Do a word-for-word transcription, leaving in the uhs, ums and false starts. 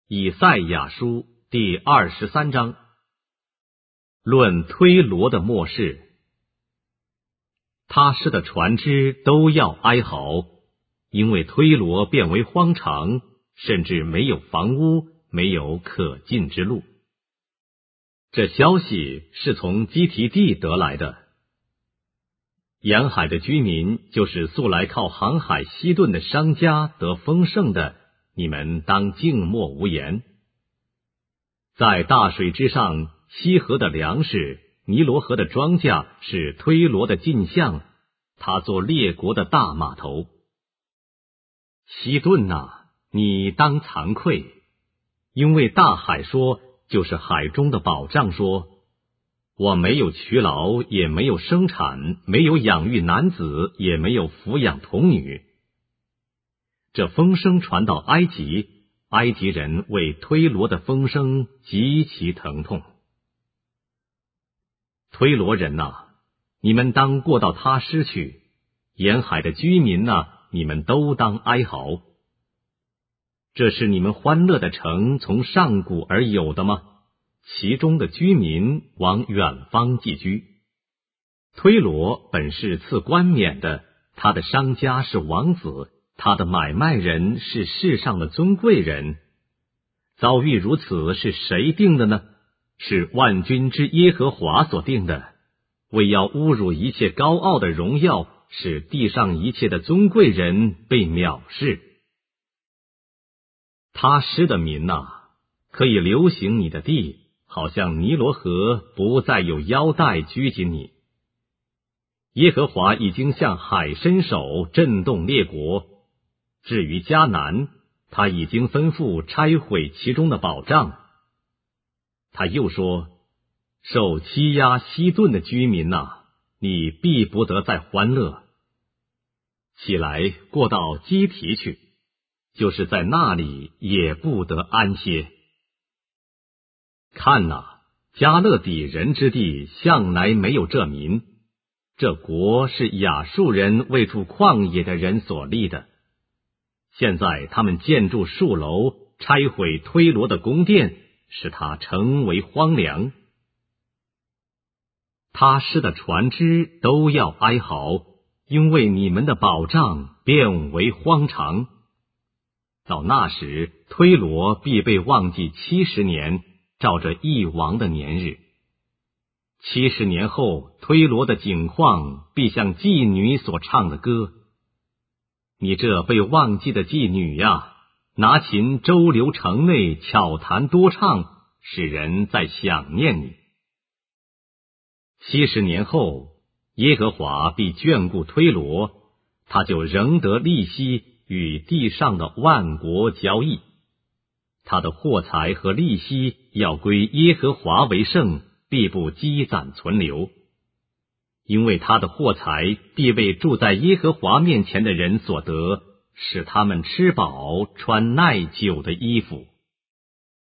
以赛亚书第二十三章，论推罗的末世。他施的船只都要哀嚎，因为推罗变为荒场，甚至没有房屋，没有可进之路。这消息是从基提地得来的。沿海的居民，就是素来靠航海西顿的商家得丰盛的，你们当静默无言。在大水之上，西河的粮食，尼罗河的庄稼是推罗的镜像，他做列国的大码头。西顿啊，你当惭愧，因为大海说，就是海中的宝藏说，我没有劬劳，也没有生产，没有养育男子，也没有抚养童女。这风声传到埃及，埃及人为推罗的风声极其疼痛。推罗人啊，你们当过到他施去，沿海的居民啊，你们都当哀嚎。这是你们欢乐的城从上古而有的吗？其中的居民往远方寄居。推罗本是赐冠冕的，他的商家是王子，他的买卖人是世上的尊贵人。遭遇如此，是谁定的呢？是万军之耶和华所定的，为要侮辱一切高傲的荣耀，使地上一切的尊贵人被藐视。他施的民啊，可以流行你的地，好像尼罗河不再有腰带拘谨你。耶和华已经向海伸手，震动列国。至于迦南，他已经吩咐拆毁其中的宝藏。他又说，受欺压西顿的居民啊，你必不得再欢乐。起来过到基提去，就是在那里也不得安歇。看哪，加勒底人之地向来没有这民，这国是亚述人为住旷野的人所立的。现在他们建筑树楼，拆毁推罗的宫殿，使它成为荒凉。他施的船只都要哀嚎，因为你们的宝藏变为荒场。到那时，推罗必被忘记七十年，照着一王的年日。七十年后，推罗的景况必像妓女所唱的歌。你这被忘记的妓女呀，拿琴周流城内，巧弹多唱，使人在想念你。七十年后，耶和华必眷顾推罗，他就仍得利息，与地上的万国交易。他的货财和利息要归耶和华为圣，必不积攒存留。因为他的货财必为住在耶和华面前的人所得，使他们吃饱穿耐久的衣服。